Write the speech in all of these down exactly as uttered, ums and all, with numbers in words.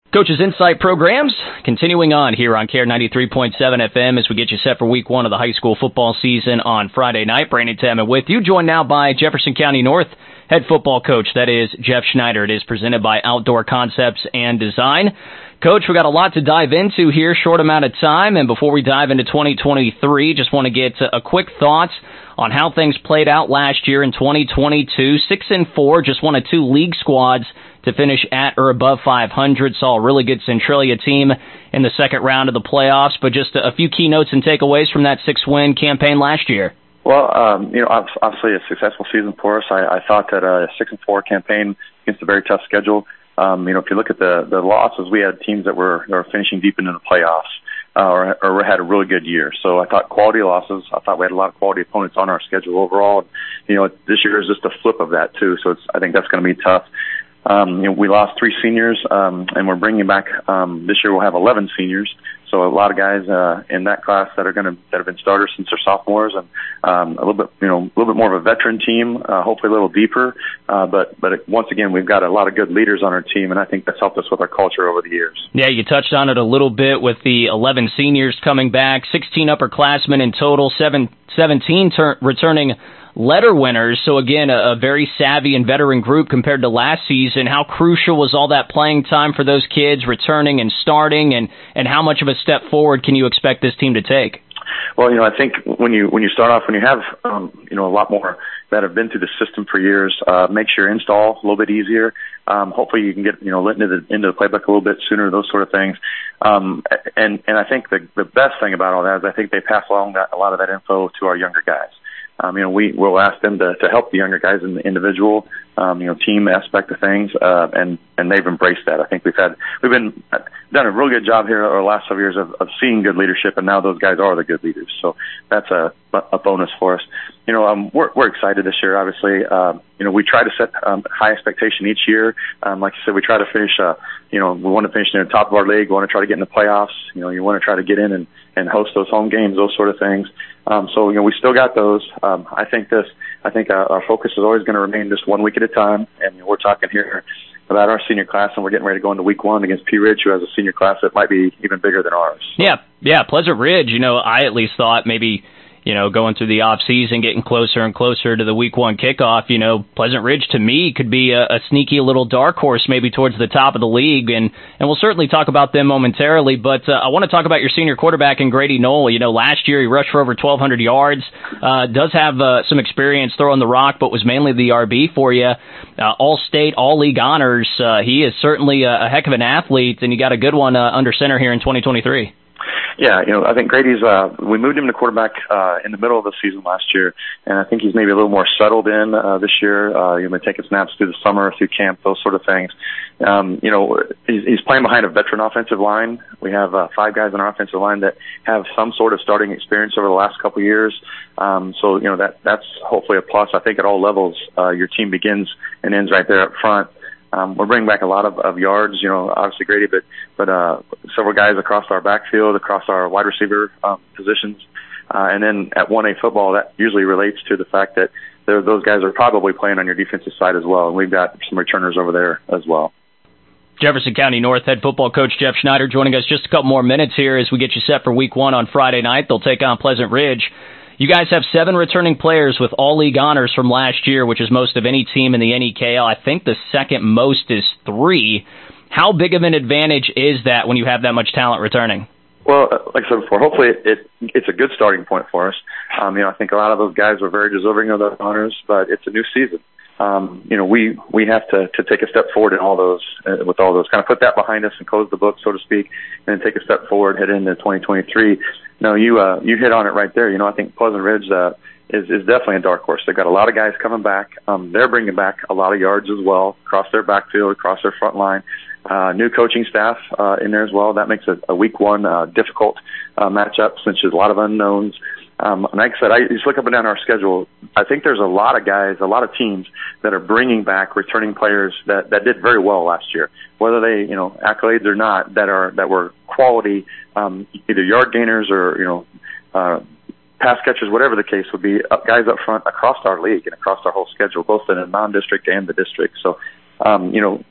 Coach's Insight programs continuing on here on Care ninety-three point seven F M as we get you set for week one of the high school football season on Friday night. Brandon Tamman with you, joined now by Jefferson County North head football coach, that is Jeff Schneider. It is presented by Outdoor Concepts and Design. Coach, we got a lot to dive into here, short amount of time, and before we dive into twenty twenty-three, just want to get a quick thoughts on how things played out last year in twenty twenty-two. Six and four, just one of two league squads to finish at or above five hundred. Saw a really good Centralia team in the second round of the playoffs, but just a few key notes and takeaways from that six-win campaign last year. Well, um, you know, obviously a successful season for us. I, I thought that a six and four campaign against a very tough schedule. Um, you know, if you look at the the losses, we had teams that were that were finishing deep into the playoffs uh, or, or had a really good year. So I thought quality losses. I thought we had a lot of quality opponents on our schedule overall. You know, this year is just a flip of that too. So it's, I think that's going to be tough. Um, you know, we lost three seniors, um, and we're bringing back, um, this year we'll have eleven seniors. So a lot of guys, uh, in that class that are going to, that have been starters since they're sophomores, and, um, a little bit, you know, a little bit more of a veteran team, uh, hopefully a little deeper. Uh, but, but it, once again, we've got a lot of good leaders on our team, and I think that's helped us with our culture over the years. Yeah, you touched on it a little bit with the eleven seniors coming back, sixteen upperclassmen in total, seven, seventeen ter- returning letter winners. So again, a, a very savvy and veteran group compared to last season. How crucial was all that playing time for those kids returning and starting, and, and how much of a step forward can you expect this team to take? Well, you know, I think when you when you start off, when you have um, you know a lot more that have been through the system for years, uh, makes your install a little bit easier. Um, hopefully, you can get you know into the into the playbook a little bit sooner. Those sort of things. Um, and and I think the the best thing about all that is I think they pass along that, a lot of that info to our younger guys. Um, you know, we will ask them to, to help the younger guys in the individual, um, you know, team aspect of things, uh, and, and they've embraced that. I think we've had, we've been, done a really good job here over the last several years of, of seeing good leadership, and now those guys are the good leaders. So that's a, a bonus for us. You know, um, we're, we're excited this year, obviously. Um, you know, we try to set, um, high expectation each year. Um, like you said, we try to finish, uh, you know, we want to finish near the top of our league. We want to try to get in the playoffs. You know, you want to try to get in and, and host those home games, those sort of things. Um, so, you know, we still got those. Um, I think this, I think our, our focus is always going to remain just one week at a time. And you know, we're talking here about our senior class, and we're getting ready to go into week one against Pea Ridge, who has a senior class that might be even bigger than ours. Yeah, yeah, Pleasant Ridge, you know, I at least thought maybe, you know, going through the off season, getting closer and closer to the week one kickoff, you know, Pleasant Ridge to me could be a, a sneaky little dark horse maybe towards the top of the league, and, and we'll certainly talk about them momentarily, but uh, I want to talk about your senior quarterback in Grady Knoll. You know, last year he rushed for over twelve hundred yards, uh, does have uh, some experience throwing the rock, but was mainly the R B for you. Uh, all-state, all-league honors. Uh, he is certainly a, a heck of an athlete, and you got a good one uh, under center here in twenty twenty-three. Yeah, you know, I think Grady's, uh, we moved him to quarterback, uh, in the middle of the season last year, and I think he's maybe a little more settled in, uh, this year. Uh, you've been taking snaps through the summer, through camp, those sort of things. Um, you know, he's, he's playing behind a veteran offensive line. We have, uh, five guys on our offensive line that have some sort of starting experience over the last couple of years. Um, so, you know, that, that's hopefully a plus. I think at all levels, uh, your team begins and ends right there up front. Um, we're bringing back a lot of, of yards, you know, obviously Grady, but, but, uh, several guys across our backfield, across our wide receiver, um, positions. Uh, and then at one A football, that usually relates to the fact that those guys are probably playing on your defensive side as well. And we've got some returners over there as well. Jefferson County North head football coach Jeff Schneider joining us just a couple more minutes here as we get you set for week one on Friday night. They'll take on Pleasant Ridge. You guys have seven returning players with all-league honors from last year, which is most of any team in the N E K L. I think the second most is three. How big of an advantage is that when you have that much talent returning? Well, like I said before, hopefully it, it it's a good starting point for us. Um, you know, I think a lot of those guys were very deserving of those honors, but it's a new season. Um, you know, we, we have to, to take a step forward in all those, uh, with all those, kind of put that behind us and close the book, so to speak, and then take a step forward, head into twenty twenty-three. No, you, uh, you hit on it right there. You know, I think Pleasant Ridge, uh, is, is definitely a dark horse. They've got a lot of guys coming back. Um, they're bringing back a lot of yards as well, across their backfield, across their front line. Uh, new coaching staff, uh, in there as well. That makes a, a week one, uh, difficult, uh, matchup since there's a lot of unknowns. Um, like I said, I just look up and down our schedule. I think there's a lot of guys, a lot of teams that are bringing back returning players that, that did very well last year, whether they, you know, accolades or not, that are, that were quality, um, either yard gainers or, you know, uh, pass catchers, whatever the case would be, uh, guys up front across our league and across our whole schedule, both in the non-district and the district. So, um, you know,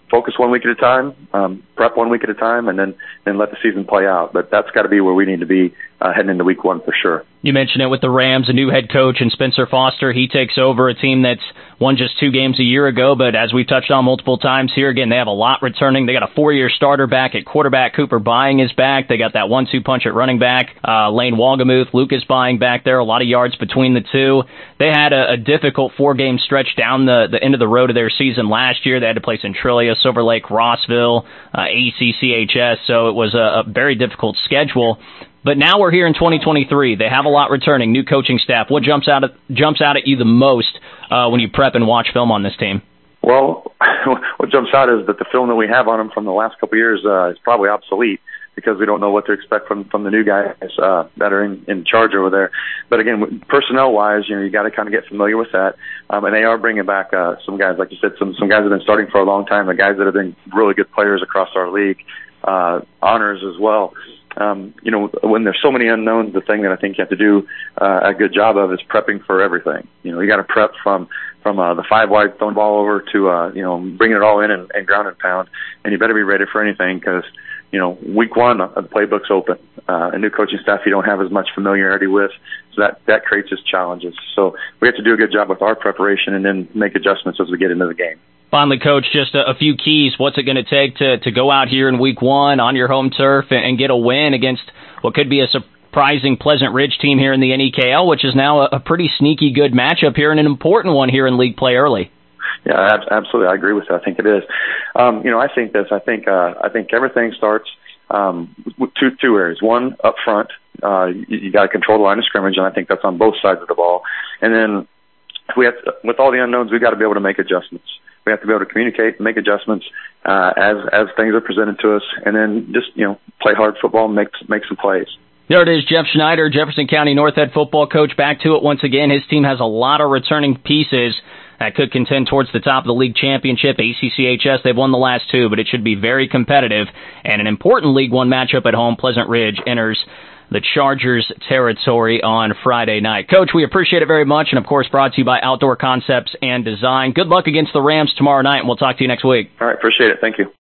focus one week at a time, um, prep one week at a time, and then, then let the season play out. But that's got to be where we need to be uh, heading into week one for sure. You mentioned it with the Rams, a new head coach, and Spencer Foster. He takes over a team that's won just two games a year ago, but as we've touched on multiple times here, again, they have a lot returning. They got a four-year starter back at quarterback. Cooper Bying is back. They got that one two punch at running back. Uh, Lane Wagamuth, Lucas Bying back there, a lot of yards between the two. They had a, a difficult four-game stretch down the, the end of the road of their season last year. They had to play Centralia, Silver Lake, Rossville, uh, A C C H S, so it was a, a very difficult schedule. But now we're here in twenty twenty-three. They have a lot returning, new coaching staff. What jumps out at, jumps out at you the most uh, when you prep and watch film on this team? Well, what jumps out is that the film that we have on them from the last couple of years uh, is probably obsolete, because we don't know what to expect from, from the new guys uh, that are in, in charge over there. But again, personnel-wise, you know, you got to kind of get familiar with that. Um, and they are bringing back uh, some guys, like you said, some some guys that have been starting for a long time, the guys that have been really good players across our league, uh, honors as well. Um, you know, when there's so many unknowns, the thing that I think you have to do uh, a good job of is prepping for everything. You know, you got to prep from from uh, the five wide throwing ball over to uh, you know, bringing it all in and, and ground and pound, and you better be ready for anything, because you know, week one, uh, the playbook's open. Uh, a new coaching staff you don't have as much familiarity with, so that, that creates its challenges. So we have to do a good job with our preparation and then make adjustments as we get into the game. Finally, Coach, just a, a few keys. What's it going to take to, to go out here in week one on your home turf and, and get a win against what could be a surprising Pleasant Ridge team here in the N E K L, which is now a, a pretty sneaky good matchup here and an important one here in league play early? Yeah, absolutely. I agree with that. I think it is. Um, you know, I think this. I think uh, I think everything starts um, with two two areas. One, up front, uh, you, you got to control the line of scrimmage, and I think that's on both sides of the ball. And then we have to, with all the unknowns, we got to be able to make adjustments. We have to be able to communicate and make adjustments uh, as as things are presented to us, and then just, you know, play hard football and make make some plays. There it is, Jeff Schneider, Jefferson County North head football coach, back to it once again. His team has a lot of returning pieces that could contend towards the top of the league championship. A C C H S, they've won the last two, but it should be very competitive. And an important League One matchup at home, Pleasant Ridge enters the Chargers territory on Friday night. Coach, we appreciate it very much, and of course brought to you by Outdoor Concepts and Design. Good luck against the Rams tomorrow night, and we'll talk to you next week. All right, appreciate it. Thank you.